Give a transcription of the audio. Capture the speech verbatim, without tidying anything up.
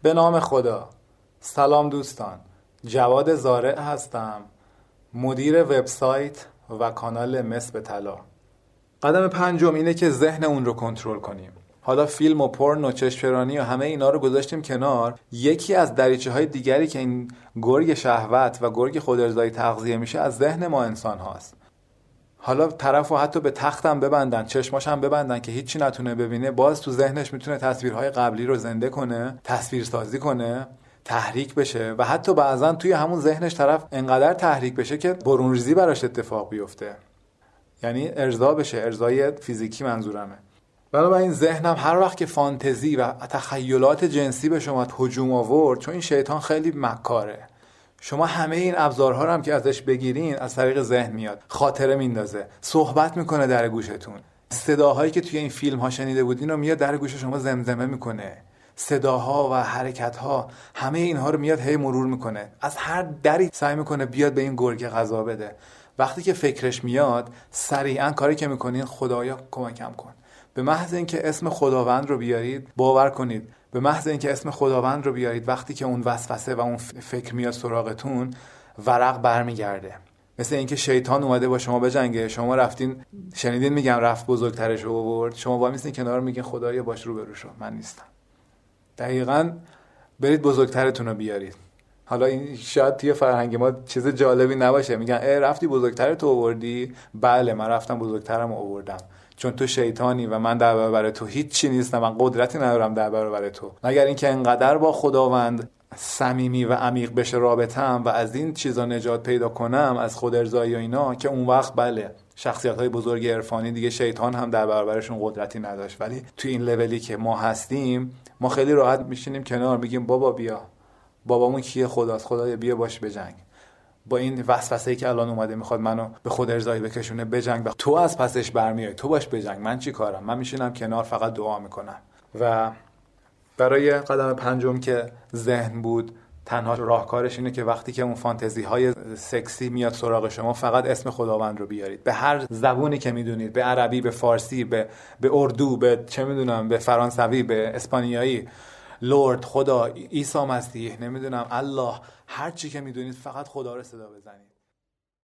به نام خدا. سلام دوستان، جواد زارع هستم، مدیر وبسایت و کانال مس به طلا. قدم پنجم اینه که ذهن اون رو کنترل کنیم. حالا فیلم و پورن و چشم‌چرانی و همه اینا رو گذاشتیم کنار. یکی از دریچه‌های دیگری که این گرگ شهوت و گرگ خودارضایی تغذیه میشه از ذهن ما انسان هاست. حالا طرفو حتی به تختم ببندن، چشماش هم ببندن که هیچی نتونه ببینه، باز تو ذهنش میتونه تصویرهای قبلی رو زنده کنه، تصویرسازی کنه، تحریک بشه و حتی بعضن توی همون ذهنش طرف انقدر تحریک بشه که برونریزی براش اتفاق بیفته، یعنی ارضا بشه، ارضای فیزیکی منظورمه. بنابراین ذهنم هر وقت که فانتزی و تخیلات جنسی به شما هجوم آورد، چون این شیطان خیلی مکاره، شما همه این ابزارها رو هم که ازش بگیرین از طریق ذهن میاد، خاطره میندازه، صحبت میکنه در گوشتون، صداهایی که توی این فیلم ها شنیده بودین رو میاد در گوش شما زمزمه میکنه، صداها و حرکتها، همه اینها رو میاد هی مرور میکنه، از هر دری سعی میکنه بیاد به این گرگ غذا بده. وقتی که فکرش میاد سریعا کاری که میکنین، خدایا کمکم کن، به محض اینکه اسم خداوند رو بیارید، باور کنید به محض اینکه اسم خداوند رو بیارید، وقتی که اون وسوسه و اون فکر میاد سراغتون، ورق برمیگرده. مثل اینکه شیطان اومده با شما بجنگه، شما رفتین، شنیدین میگم رفت بزرگترش رو آورد، شما وای میسین کنار میگین خدایا باش رو برو شو، من نیستم. دقیقاً برید بزرگترتون رو بیارید. حالا این شاید توی فرهنگ ما چیز جالبی نباشه، میگن ای رفتی بزرگترت رو آوردی؟ بله من رفتم بزرگترم رو آوردم، چون تو شیطانی و من در برابر تو هیچ چی نیستم، من قدرتی ندارم در برابر تو، مگر اینکه انقدر با خداوند صمیمی و عمیق بشه رابطه‌ام و از این چیزا نجات پیدا کنم، از خودارضایی و اینا، که اون وقت بله شخصیت‌های بزرگ عرفانی دیگه شیطان هم در برابرشون قدرتی نداشت. ولی تو این لولی که ما هستیم، ما خیلی راحت میشینیم کنار، میگیم بابا بیا، بابامون کیه؟ خداست، خدایا بیا باش بجنگ، با این وسوسه‌ای که الان اومده میخواد منو به خودارضایی بکشونه، بجنگ، تو از پسش برمیای، تو باش بجنگ، من چی کارم؟ من میشینم کنار فقط دعا میکنم. و برای قدم پنجم که ذهن بود، تنها راهکارش اینه که وقتی که اون فانتزی های سکسی میاد سراغ شما، فقط اسم خداوند رو بیارید، به هر زبونی که میدونید، به عربی، به فارسی، به به اردو، به چه میدونم، به فرانسوی، به اسپانیایی، لورد، خدا، عیسی مسیح، نمیدونم، الله، هر چی که میدونید، فقط خدا رو صدا بزنید.